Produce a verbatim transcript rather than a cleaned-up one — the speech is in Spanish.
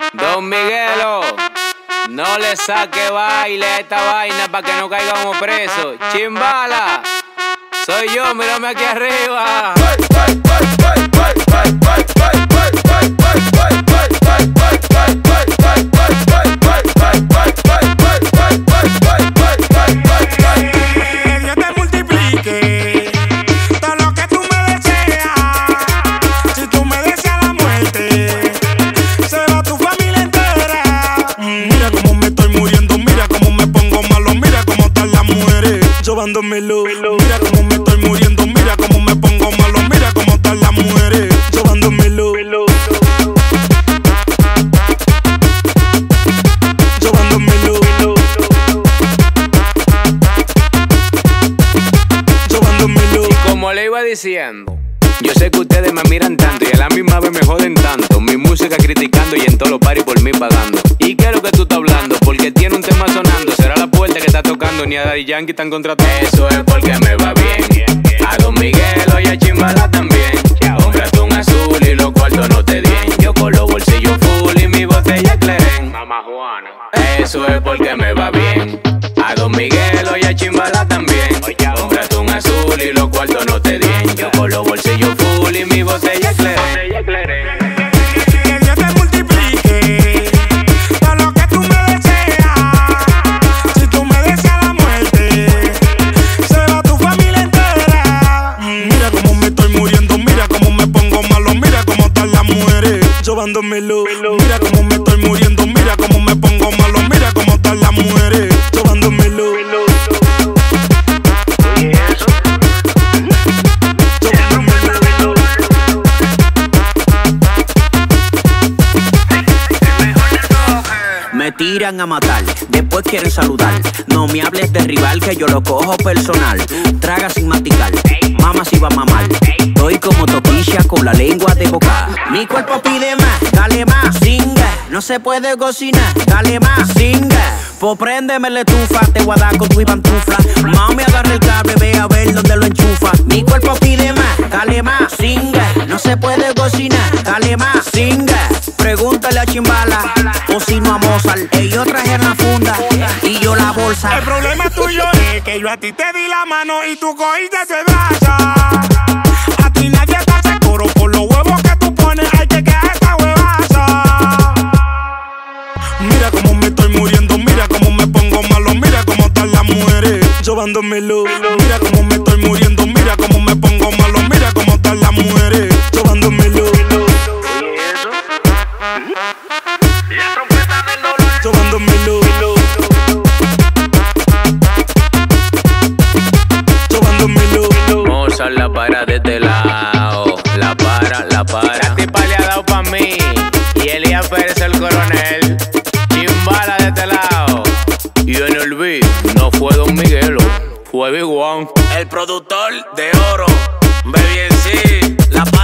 Don Miguelo, no le saque baile a esta vaina para que no caigamos presos. Chimbala, soy yo, mírame aquí arriba. Que Dios te multiplique todo lo que tú me deseas. Si tú me deseas la muerte, se va tu familia entera. Mira cómo me estoy muriendo, mira cómo me pongo malo, mira cómo están las mujeres llevándomelo. Mira cómo me estoy muriendo, mira cómo me pongo malo, mira cómo están las mujeres llevándomelo. Llevándomelo. Llevándomelo. Y como le iba diciendo, yo sé que ustedes me miran tanto y a la misma vez me joden tanto. Mi música criticando y en todos los paris por mí pagando. ¿Y qué es lo que tú estás hablando? Porque tiene un tema sonando. Será la puerta que está tocando, ni a Daddy Yankee están contratando. Eso es porque me va bien. A Don Miguelo y a Chimbala también. Cómprate un azul y los cuartos no te den. Yo con los bolsillos full y mi botella Cleren. Mamá Juana. Eso es porque me va bien. A Don Miguelo y a Chimbala también. Cómprate un azul y los cuartos no te den. Yo con los bolsillos full y mi botella Cleren. Que Dios te multiplique todo lo que tú me deseas. Si tú me deseas la muerte, se va tu familia entera. Mira cómo me estoy muriendo, mira cómo me pongo malo, mira cómo están las mujeres llevándomelo. Mira cómo me estoy muriendo, mira cómo me pongo malo, mira cómo están las mujeres llevándomelo. Me tiran a matar, después quieren saludar. No me hables de rival que yo lo cojo personal. Traga sin masticar, mama si va a mamar. Estoy como toquilla con la lengua de boca. Mi cuerpo pide más, dale más, singa. No se puede cocinar, dale más, singa. Pues préndeme la estufa, te voy a dar con tu pantufla. Mami agarra el cable, ve a ver dónde lo enchufa. Mi cuerpo pide más, dale más, singa. No se puede cocinar, dale más, singa. Pregúntale a Chimbala, o si no a Mozart. Ellos trajeron la funda y yo la bolsa. El problema tuyo es que yo a ti te di la mano y tú cogiste ese brazo. A ti nadie te hace coro por los huevos que tú pones, hay que quedar esta huevaza. Mira cómo me estoy muriendo, mira cómo me pongo malo, mira cómo están las mujeres llevándomelo. Mira cómo me estoy muriendo, mira cómo me pongo malo, mira cómo están las mujeres llevándomelo. Llevándomelo. Llevándomelo. Mozart la para de este lado. La para, la para. La tipa le ha dado pa' mí. Y Elías Pérez el coronel. Chimbala de este lado. Y en el beat no fue Don Miguelo, fue Big One. El productor de oro. Baby en sí. La